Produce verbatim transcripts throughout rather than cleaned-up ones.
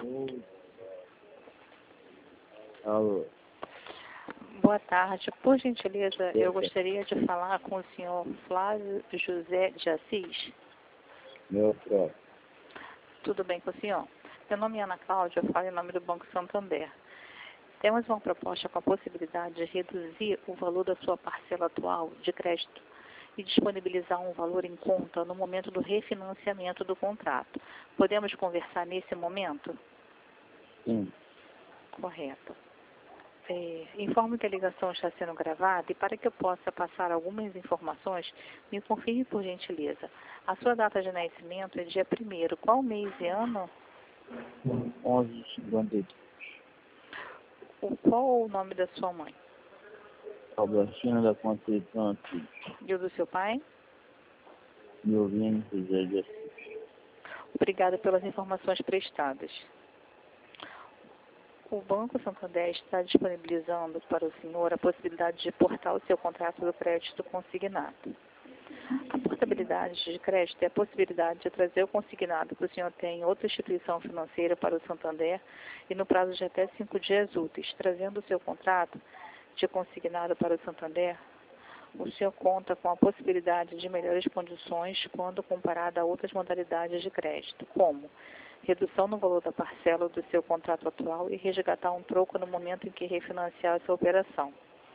Alô. Boa tarde. Por gentileza, eu gostaria de falar com o senhor Flávio José de Assis. Meu próprio. Tudo bem com o senhor? Meu nome é Ana Cláudia, eu falo em nome do Banco Santander. Temos uma proposta com a possibilidade de reduzir o valor da sua parcela atual de crédito e disponibilizar um valor em conta no momento do refinanciamento do contrato. Podemos conversar nesse momento? Sim. Correto. É, informo que a ligação está sendo gravada e para que eu possa passar algumas informações, me confirme por gentileza. A sua data de nascimento é dia primeiro. Qual mês e ano? onze de cinquenta e três. O, qual o nome da sua mãe? Albertina da Conceição Assis. E o do seu pai? Milvino José de Assis. Obrigada pelas informações prestadas. O Banco Santander está disponibilizando para o senhor a possibilidade de portar o seu contrato do crédito consignado. A portabilidade de crédito é a possibilidade de trazer o consignado que o senhor tem em outra instituição financeira para o Santander e no prazo de até cinco dias úteis. Trazendo o seu contrato de consignado para o Santander, o senhor conta com a possibilidade de melhores condições quando comparado a outras modalidades de crédito, como redução no valor da parcela do seu contrato atual e resgatar um troco no momento em que refinanciar essa operação.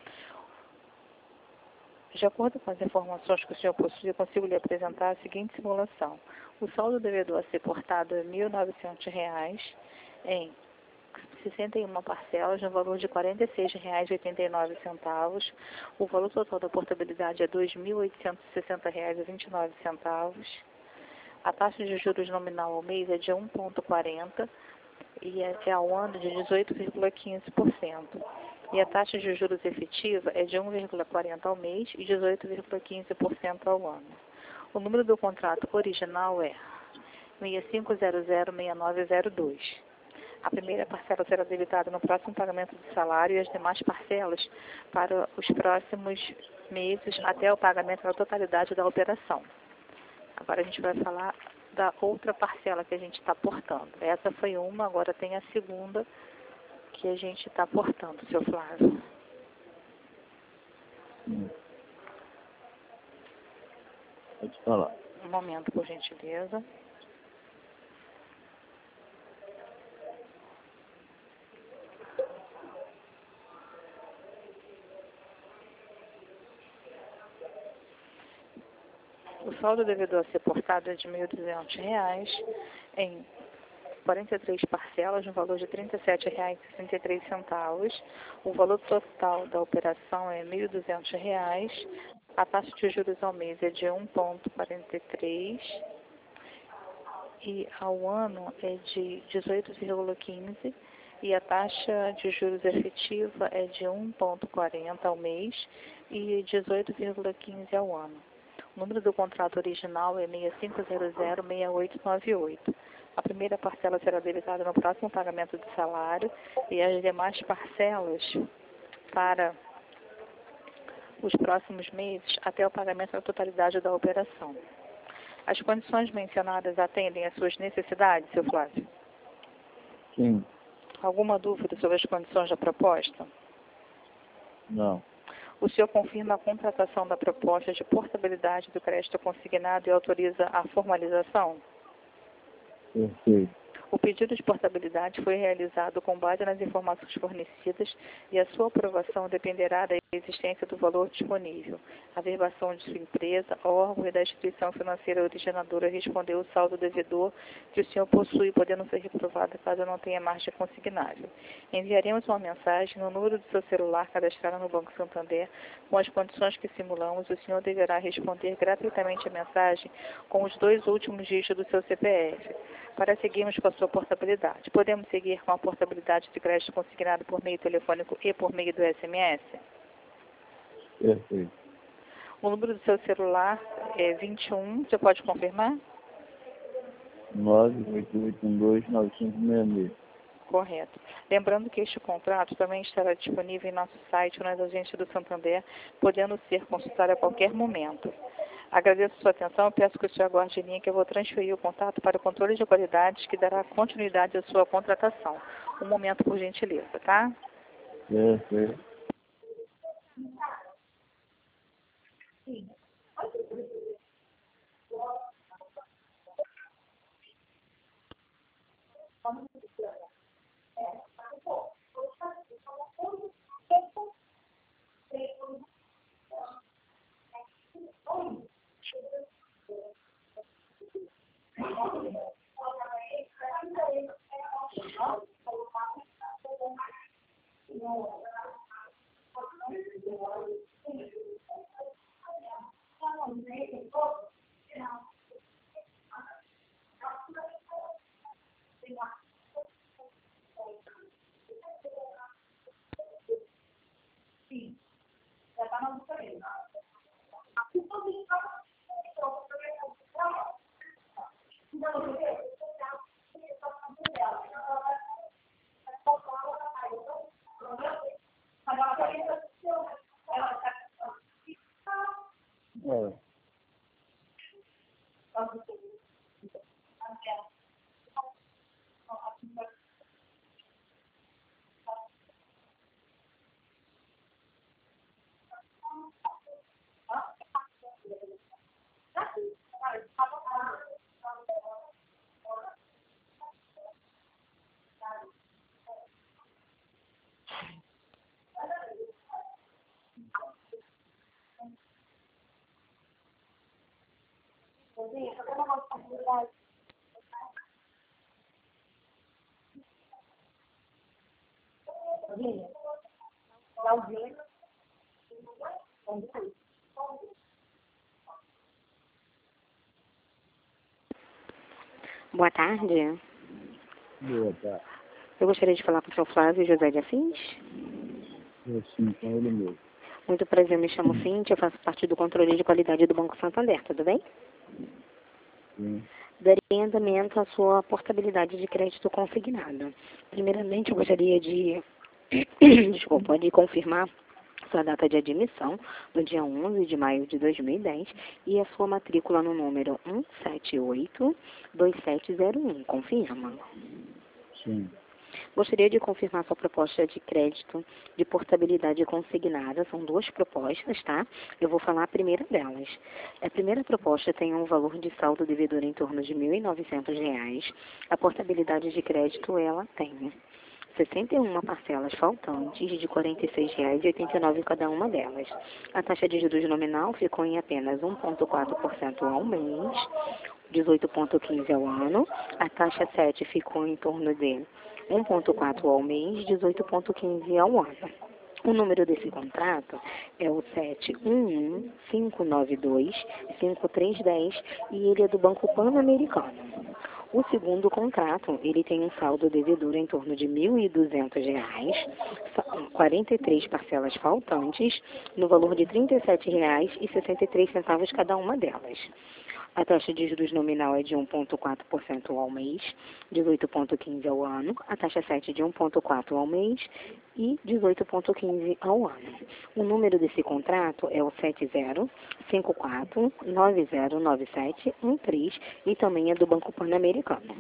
De acordo com as informações que o senhor possui, eu consigo lhe apresentar a seguinte simulação. O saldo devedor a ser portado é mil e novecentos reais em sessenta e uma parcelas no valor de quarenta e seis reais e oitenta e nove centavos. O valor total da portabilidade é dois mil oitocentos e sessenta reais e vinte e nove centavos. A taxa de juros nominal ao mês é de um vírgula quarenta e é, é ao ano de dezoito vírgula quinze por cento. E a taxa de juros efetiva é de um vírgula quarenta ao mês e dezoito vírgula quinze por cento ao ano. O número do contrato original é seis cinco zero zero seis nove zero dois. A primeira parcela será debitada no próximo pagamento do salário e as demais parcelas para os próximos meses até o pagamento da totalidade da operação. Agora a gente vai falar da outra parcela que a gente está portando. Essa foi uma, agora tem a segunda que a gente está portando, seu Flávio. Hum. Pode falar. Um momento, por gentileza. O saldo devedor a ser portado é de mil e duzentos reais em quarenta e três parcelas no valor de trinta e sete reais e sessenta e três centavos. O valor total da operação é mil e duzentos reais. A taxa de juros ao mês é de um vírgula quarenta e três e ao ano é de dezoito vírgula quinze e a taxa de juros efetiva é de um vírgula quarenta ao mês e dezoito vírgula quinze ao ano. O número do contrato original é seis cinco zero zero seis oito nove oito. A primeira parcela será debitada no próximo pagamento de salário e as demais parcelas para os próximos meses até o pagamento da totalidade da operação. As condições mencionadas atendem às suas necessidades, seu Flávio? Sim. Alguma dúvida sobre as condições da proposta? Não. O senhor confirma a contratação da proposta de portabilidade do crédito consignado e autoriza a formalização? Perfeito. O pedido de portabilidade foi realizado com base nas informações fornecidas e a sua aprovação dependerá da existência do valor disponível. A verbação de sua empresa, órgão e da instituição financeira originadora respondeu o saldo devedor que o senhor possui, podendo ser reprovado caso não tenha margem consignável. Enviaremos uma mensagem no número do seu celular cadastrado no Banco Santander com as condições que simulamos. O senhor deverá responder gratuitamente a mensagem com os dois últimos dígitos do seu C P F. Para seguirmos com a sua portabilidade, podemos seguir com a portabilidade de crédito consignado por meio telefônico e por meio do S M S? Perfeito. O número do seu celular é vinte e um, você pode confirmar? nove oito oito um dois nove cinco seis seis. Correto. Lembrando que este contrato também estará disponível em nosso site ou nas agências do Santander, podendo ser consultado a qualquer momento. Agradeço sua atenção e peço que o senhor aguarde em linha que eu vou transferir o contato para o controle de qualidades que dará continuidade à sua contratação. Um momento, por gentileza, tá? É, é. É. Boa tarde. Boa, tá. Eu gostaria de falar com o senhor Flávio José de Assis. Eu sim, com ele mesmo. Muito prazer, me chamo Cíntia, eu faço parte do controle de qualidade do Banco Santander, tudo bem? Sim. Darei andamento à sua portabilidade de crédito consignado. Primeiramente, eu gostaria de, desculpa, de confirmar sua data de admissão, no dia onze de maio de dois mil e dez, e a sua matrícula no número um sete oito dois sete zero um. Confirma? Sim. Gostaria de confirmar sua proposta de crédito de portabilidade consignada. São duas propostas, tá? Eu vou falar a primeira delas. A primeira proposta tem um valor de saldo devedor em torno de mil e novecentos reais. A portabilidade de crédito, ela tem sessenta e uma parcelas faltantes de quarenta e seis reais e oitenta e nove centavos cada uma delas. A taxa de juros nominal ficou em apenas um vírgula quatro por cento ao mês, dezoito vírgula quinze ao ano. A taxa sete ficou em torno de um vírgula quatro ao mês, dezoito vírgula quinze ao ano. O número desse contrato é o sete um um, cinco nove dois, cinco três um zero e ele é do Banco Pan-Americano. O segundo contrato, ele tem um saldo devedor em torno de mil e duzentos reais, quarenta e três parcelas faltantes, no valor de trinta e sete reais e sessenta e três centavos cada uma delas. A taxa de juros nominal é de um vírgula quatro por cento ao mês, dezoito vírgula quinze ao ano. A taxa sete de um vírgula quatro ao mês e dezoito vírgula quinze ao ano. O número desse contrato é o sete zero cinco quatro nove zero nove sete um três e também é do Banco Pan-Americano.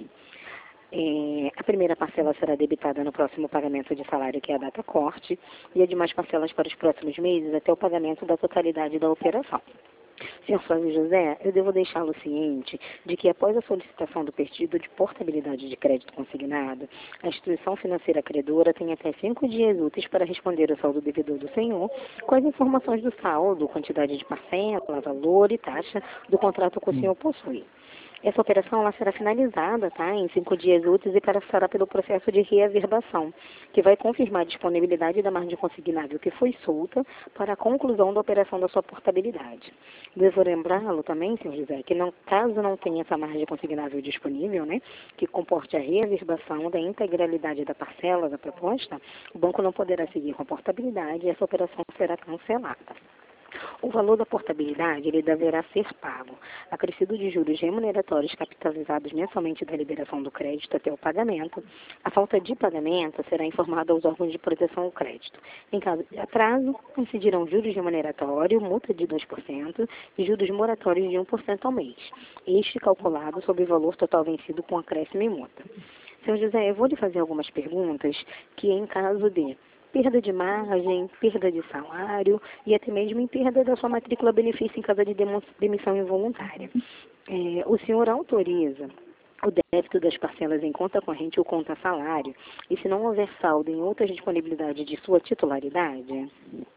É, a primeira parcela será debitada no próximo pagamento de salário, que é a data corte, e as demais parcelas para os próximos meses até o pagamento da totalidade da operação. senhor Flávio José, eu devo deixá-lo ciente de que, após a solicitação do pedido de portabilidade de crédito consignado, a instituição financeira credora tem até cinco dias úteis para responder ao saldo devedor do senhor com as informações do saldo, quantidade de parcela, valor e taxa do contrato que o senhor possui. Essa operação ela será finalizada, tá, em cinco dias úteis e passará pelo processo de reaverbação, que vai confirmar a disponibilidade da margem consignável que foi solta para a conclusão da operação da sua portabilidade. Devo lembrá-lo também, senhor José, que não, caso não tenha essa margem consignável disponível, né, que comporte a reaverbação da integralidade da parcela da proposta, o banco não poderá seguir com a portabilidade e essa operação será cancelada. O valor da portabilidade ele deverá ser pago, acrescido de juros remuneratórios capitalizados mensalmente da liberação do crédito até o pagamento. A falta de pagamento será informada aos órgãos de proteção ao crédito. Em caso de atraso, incidirão juros remuneratórios, multa de dois por cento e juros moratórios de um por cento ao mês, este calculado sobre o valor total vencido com acréscimo e multa. Senhor José, eu vou lhe fazer algumas perguntas que, em caso de perda de margem, perda de salário e até mesmo em perda da sua matrícula benefício em caso de demissão involuntária. É, o senhor autoriza o débito das parcelas em conta corrente ou conta salário e se não houver saldo em outras disponibilidades de sua titularidade?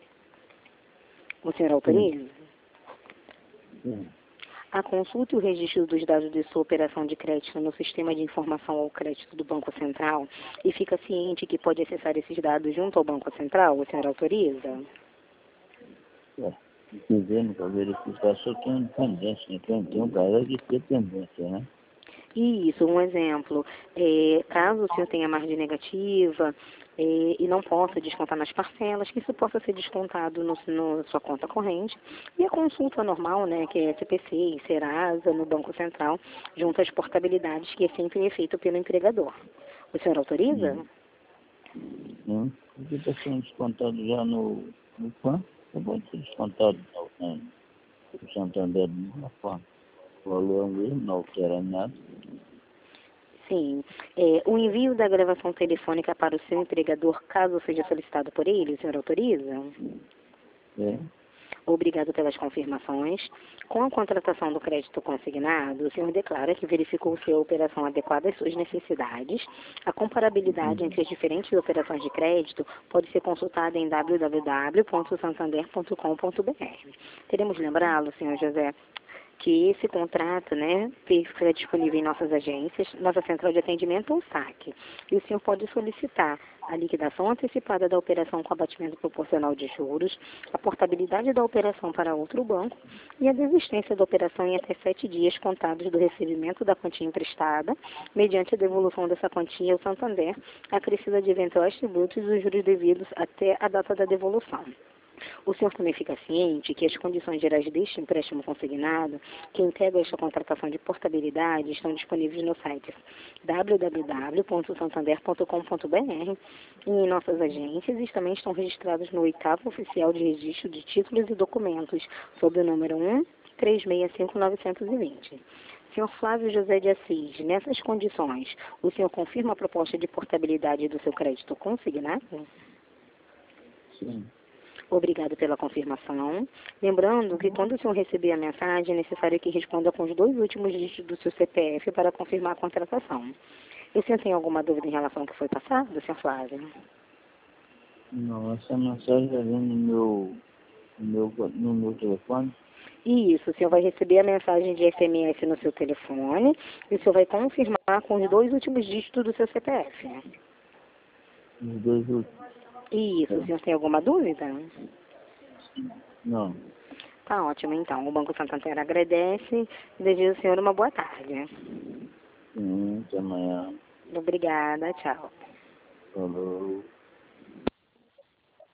O senhor autoriza? Sim. A consulta e o registro dos dados de sua operação de crédito no sistema de informação ao crédito do Banco Central e fica ciente que pode acessar esses dados junto ao Banco Central? O senhor autoriza? É. Se quiser para verificar, só tem pendência, né? Tem tem um cara que tem pendência, né? Isso, um exemplo. É, caso o senhor tenha margem negativa é, e não possa descontar nas parcelas, que isso possa ser descontado no, no sua conta corrente. E a consulta normal, né, que é S P C e Serasa, no Banco Central, junto às portabilidades, que é sempre feito pelo empregador. O senhor autoriza? Sim. Porque está sendo descontado já no, no P A N, não pode ser descontado no, no, no Santander da mesma forma. O valor é o mesmo, não altera nada. Sim. É, o envio da gravação telefônica para o seu empregador, caso seja solicitado por ele, o senhor autoriza? É. Obrigado pelas confirmações. Com a contratação do crédito consignado, o senhor declara que verificou se a operação adequada às suas necessidades. A comparabilidade entre as diferentes operações de crédito pode ser consultada em w w w ponto santander ponto com ponto b r. Queremos lembrá-lo, senhor José, que esse contrato, né, fica disponível em nossas agências, nossa central de atendimento ou S A C. E o senhor pode solicitar a liquidação antecipada da operação com abatimento proporcional de juros, a portabilidade da operação para outro banco e a desistência da operação em até sete dias contados do recebimento da quantia emprestada, mediante a devolução dessa quantia ao Santander, acrescida de eventuais tributos e os juros devidos até a data da devolução. O senhor também fica ciente que as condições gerais deste empréstimo consignado, que integra esta contratação de portabilidade, estão disponíveis no site w w w ponto santander ponto com ponto b r e em nossas agências e também estão registrados no oitavo Oficial de Registro de Títulos e Documentos, sob o número um três seis cinco nove dois zero. senhor Flávio José de Assis, nessas condições, o senhor confirma a proposta de portabilidade do seu crédito consignado? Sim. Obrigado pela confirmação. Lembrando que quando o senhor receber a mensagem, é necessário que responda com os dois últimos dígitos do seu C P F para confirmar a contratação. E o senhor tem alguma dúvida em relação ao que foi passado, senhor Flávio? Não, essa mensagem vem no meu, no meu, no meu telefone. Isso, o senhor vai receber a mensagem de S M S no seu telefone e o senhor vai confirmar com os dois últimos dígitos do seu C P F. Os dois últimos. Isso, o senhor tem alguma dúvida? Não. Tá ótimo, então. O Banco Santander agradece e deseja ao senhor uma boa tarde. Sim, até amanhã. Obrigada, tchau. Falou.